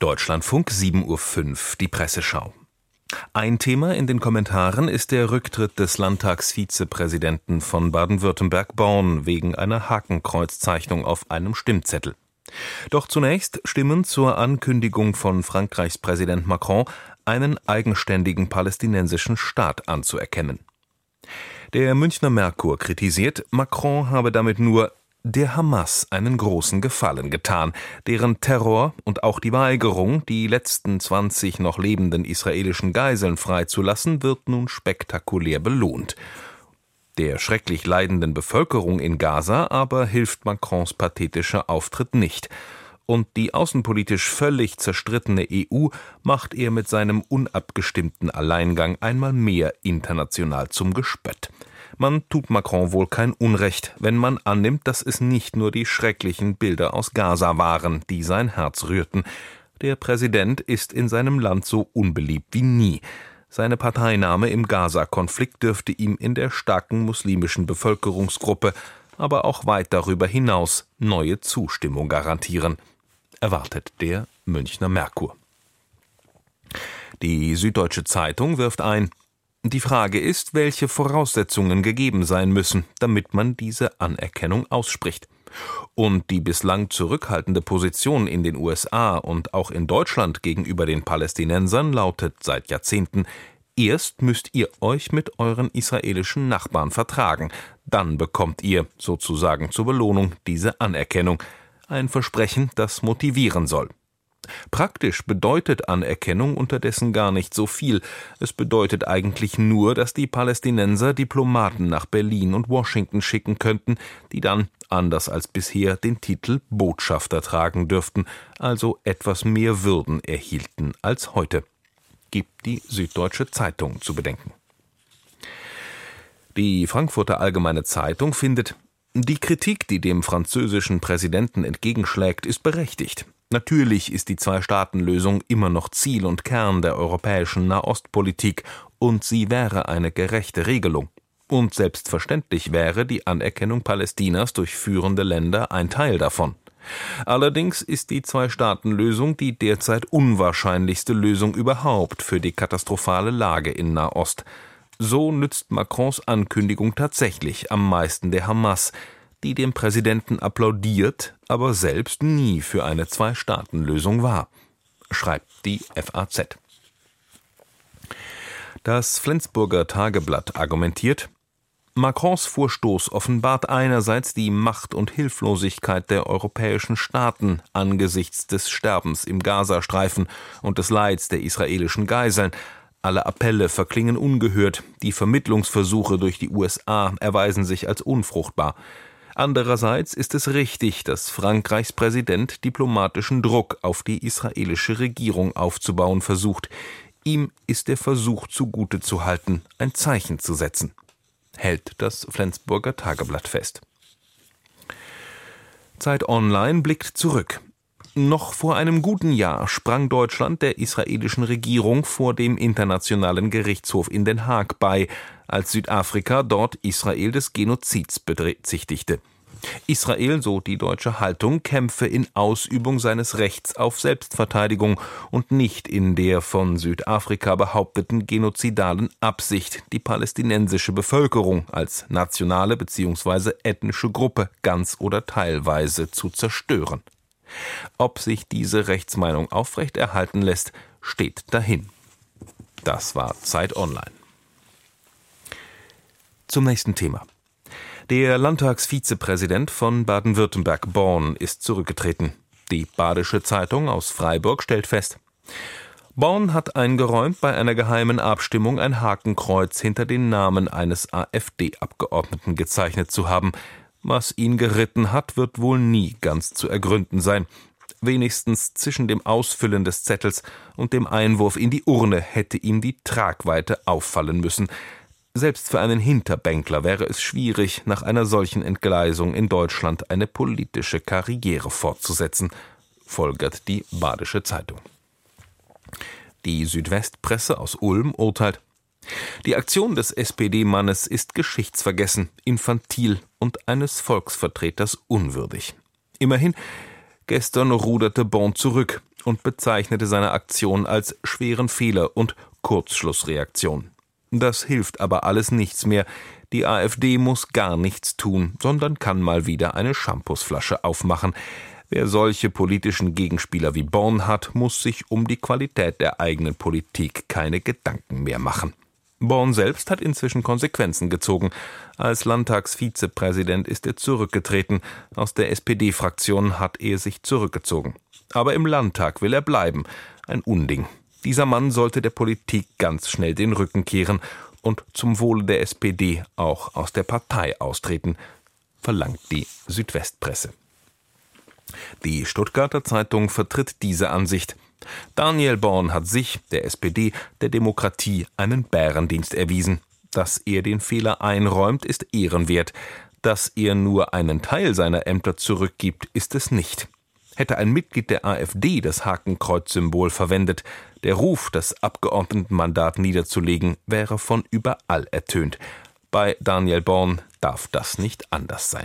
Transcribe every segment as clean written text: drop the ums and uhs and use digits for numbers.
Deutschlandfunk 7:05 Uhr, die Presseschau. Ein Thema in den Kommentaren ist der Rücktritt des Landtagsvizepräsidenten von Baden-Württemberg-Born wegen einer Hakenkreuzzeichnung auf einem Stimmzettel. Doch zunächst Stimmen zur Ankündigung von Frankreichs Präsident Macron, einen eigenständigen palästinensischen Staat anzuerkennen. Der Münchner Merkur kritisiert, Macron habe damit nur der Hamas einen großen Gefallen getan, deren Terror und auch die Weigerung, die letzten 20 noch lebenden israelischen Geiseln freizulassen, wird nun spektakulär belohnt. Der schrecklich leidenden Bevölkerung in Gaza aber hilft Macrons pathetischer Auftritt nicht. Und die außenpolitisch völlig zerstrittene EU macht er mit seinem unabgestimmten Alleingang einmal mehr international zum Gespött. Man tut Macron wohl kein Unrecht, wenn man annimmt, dass es nicht nur die schrecklichen Bilder aus Gaza waren, die sein Herz rührten. Der Präsident ist in seinem Land so unbeliebt wie nie. Seine Parteinahme im Gaza-Konflikt dürfte ihm in der starken muslimischen Bevölkerungsgruppe, aber auch weit darüber hinaus neue Zustimmung garantieren, erwartet der Münchner Merkur. Die Süddeutsche Zeitung wirft ein: Die Frage ist, welche Voraussetzungen gegeben sein müssen, damit man diese Anerkennung ausspricht. Und die bislang zurückhaltende Position in den USA und auch in Deutschland gegenüber den Palästinensern lautet seit Jahrzehnten: Erst müsst ihr euch mit euren israelischen Nachbarn vertragen, dann bekommt ihr, sozusagen zur Belohnung, diese Anerkennung. Ein Versprechen, das motivieren soll. Praktisch bedeutet Anerkennung unterdessen gar nicht so viel. Es bedeutet eigentlich nur, dass die Palästinenser Diplomaten nach Berlin und Washington schicken könnten, die dann, anders als bisher, den Titel Botschafter tragen dürften, also etwas mehr Würden erhielten als heute. Gibt die Süddeutsche Zeitung zu bedenken. Die Frankfurter Allgemeine Zeitung findet: Die Kritik, die dem französischen Präsidenten entgegenschlägt, ist berechtigt. Natürlich ist die Zwei-Staaten-Lösung immer noch Ziel und Kern der europäischen Nahostpolitik, und sie wäre eine gerechte Regelung. Und selbstverständlich wäre die Anerkennung Palästinas durch führende Länder ein Teil davon. Allerdings ist die Zwei-Staaten-Lösung die derzeit unwahrscheinlichste Lösung überhaupt für die katastrophale Lage in Nahost. So nützt Macrons Ankündigung tatsächlich am meisten der Hamas, die dem Präsidenten applaudiert, aber selbst nie für eine Zwei-Staaten-Lösung war, schreibt die FAZ. Das Flensburger Tageblatt argumentiert: Macrons Vorstoß offenbart einerseits die Macht und Hilflosigkeit der europäischen Staaten angesichts des Sterbens im Gazastreifen und des Leids der israelischen Geiseln. Alle Appelle verklingen ungehört, die Vermittlungsversuche durch die USA erweisen sich als unfruchtbar. Andererseits ist es richtig, dass Frankreichs Präsident diplomatischen Druck auf die israelische Regierung aufzubauen versucht. Ihm ist der Versuch zugute zu halten, ein Zeichen zu setzen, hält das Flensburger Tageblatt fest. Zeit Online blickt zurück. Noch vor einem guten Jahr sprang Deutschland der israelischen Regierung vor dem Internationalen Gerichtshof in Den Haag bei, als Südafrika dort Israel des Genozids bezichtigte. Israel, so die deutsche Haltung, kämpfe in Ausübung seines Rechts auf Selbstverteidigung und nicht in der von Südafrika behaupteten genozidalen Absicht, die palästinensische Bevölkerung als nationale bzw. ethnische Gruppe ganz oder teilweise zu zerstören. Ob sich diese Rechtsmeinung aufrechterhalten lässt, steht dahin. Das war Zeit Online. Zum nächsten Thema. Der Landtagsvizepräsident von Baden-Württemberg-Born ist zurückgetreten. Die Badische Zeitung aus Freiburg stellt fest: Born hat eingeräumt, bei einer geheimen Abstimmung ein Hakenkreuz hinter den Namen eines AfD-Abgeordneten gezeichnet zu haben. Was ihn geritten hat, wird wohl nie ganz zu ergründen sein. Wenigstens zwischen dem Ausfüllen des Zettels und dem Einwurf in die Urne hätte ihm die Tragweite auffallen müssen. Selbst für einen Hinterbänkler wäre es schwierig, nach einer solchen Entgleisung in Deutschland eine politische Karriere fortzusetzen, folgert die Badische Zeitung. Die Südwestpresse aus Ulm urteilt: Die Aktion des SPD-Mannes ist geschichtsvergessen, infantil und eines Volksvertreters unwürdig. Immerhin, gestern ruderte Born zurück und bezeichnete seine Aktion als schweren Fehler und Kurzschlussreaktion. Das hilft aber alles nichts mehr. Die AfD muss gar nichts tun, sondern kann mal wieder eine Shampoosflasche aufmachen. Wer solche politischen Gegenspieler wie Born hat, muss sich um die Qualität der eigenen Politik keine Gedanken mehr machen. Born selbst hat inzwischen Konsequenzen gezogen. Als Landtagsvizepräsident ist er zurückgetreten. Aus der SPD-Fraktion hat er sich zurückgezogen. Aber im Landtag will er bleiben. Ein Unding. Dieser Mann sollte der Politik ganz schnell den Rücken kehren und zum Wohle der SPD auch aus der Partei austreten, verlangt die Südwestpresse. Die Stuttgarter Zeitung vertritt diese Ansicht. Daniel Born hat sich, der SPD, der Demokratie einen Bärendienst erwiesen. Dass er den Fehler einräumt, ist ehrenwert. Dass er nur einen Teil seiner Ämter zurückgibt, ist es nicht. Hätte ein Mitglied der AfD das Hakenkreuz-Symbol verwendet, der Ruf, das Abgeordnetenmandat niederzulegen, wäre von überall ertönt. Bei Daniel Born darf das nicht anders sein.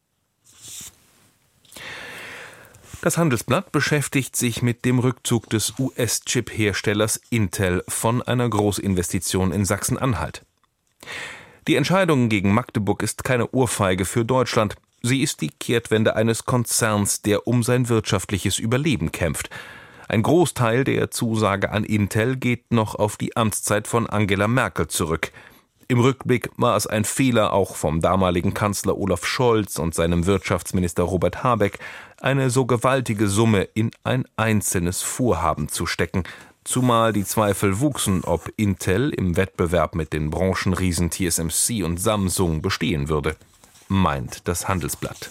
Das Handelsblatt beschäftigt sich mit dem Rückzug des US-Chip-Herstellers Intel von einer Großinvestition in Sachsen-Anhalt. Die Entscheidung gegen Magdeburg ist keine Ohrfeige für Deutschland. Sie ist die Kehrtwende eines Konzerns, der um sein wirtschaftliches Überleben kämpft. Ein Großteil der Zusage an Intel geht noch auf die Amtszeit von Angela Merkel zurück. Im Rückblick war es ein Fehler, auch vom damaligen Kanzler Olaf Scholz und seinem Wirtschaftsminister Robert Habeck, eine so gewaltige Summe in ein einzelnes Vorhaben zu stecken, zumal die Zweifel wuchsen, ob Intel im Wettbewerb mit den Branchenriesen TSMC und Samsung bestehen würde, meint das Handelsblatt.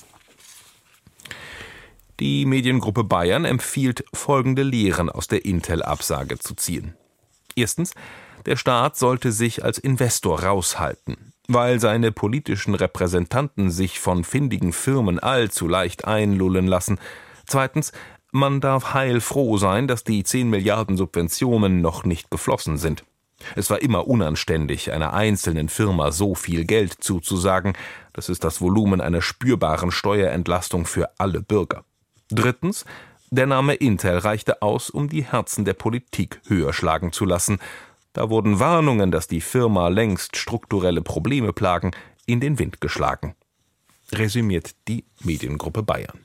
Die Mediengruppe Bayern empfiehlt, folgende Lehren aus der Intel-Absage zu ziehen. Erstens: Der Staat sollte sich als Investor raushalten, weil seine politischen Repräsentanten sich von findigen Firmen allzu leicht einlullen lassen. Zweitens: Man darf heilfroh sein, dass die 10 Milliarden Subventionen noch nicht geflossen sind. Es war immer unanständig, einer einzelnen Firma so viel Geld zuzusagen. Das ist das Volumen einer spürbaren Steuerentlastung für alle Bürger. Drittens: Der Name Intel reichte aus, um die Herzen der Politik höher schlagen zu lassen. Da wurden Warnungen, dass die Firma längst strukturelle Probleme plagen, in den Wind geschlagen. Resümiert die Mediengruppe Bayern.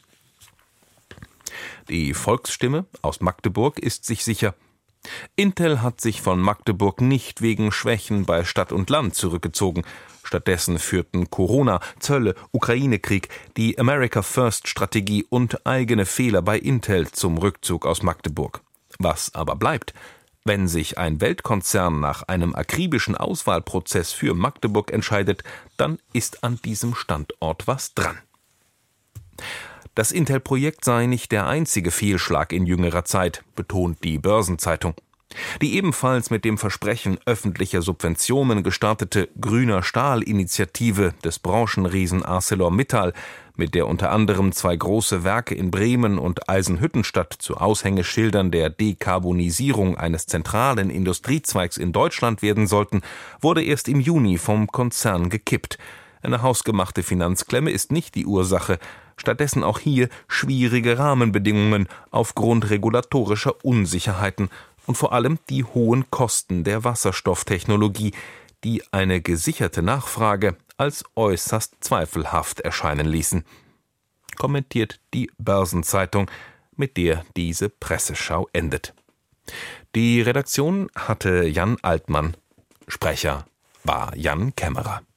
Die Volksstimme aus Magdeburg ist sich sicher: Intel hat sich von Magdeburg nicht wegen Schwächen bei Stadt und Land zurückgezogen. Stattdessen führten Corona, Zölle, Ukraine-Krieg, die America-First-Strategie und eigene Fehler bei Intel zum Rückzug aus Magdeburg. Was aber bleibt? Wenn sich ein Weltkonzern nach einem akribischen Auswahlprozess für Magdeburg entscheidet, dann ist an diesem Standort was dran. Das Intel-Projekt sei nicht der einzige Fehlschlag in jüngerer Zeit, betont die Börsenzeitung. Die ebenfalls mit dem Versprechen öffentlicher Subventionen gestartete Grüner Stahl-Initiative des Branchenriesen ArcelorMittal, mit der unter anderem 2 große Werke in Bremen und Eisenhüttenstadt zu Aushängeschildern der Dekarbonisierung eines zentralen Industriezweigs in Deutschland werden sollten, wurde erst im Juni vom Konzern gekippt. Eine hausgemachte Finanzklemme ist nicht die Ursache, stattdessen auch hier schwierige Rahmenbedingungen aufgrund regulatorischer Unsicherheiten und vor allem die hohen Kosten der Wasserstofftechnologie, die eine gesicherte Nachfrage als äußerst zweifelhaft erscheinen ließen. Kommentiert die Börsenzeitung, mit der diese Presseschau endet. Die Redaktion hatte Jan Altmann. Sprecher war Jan Kämmerer.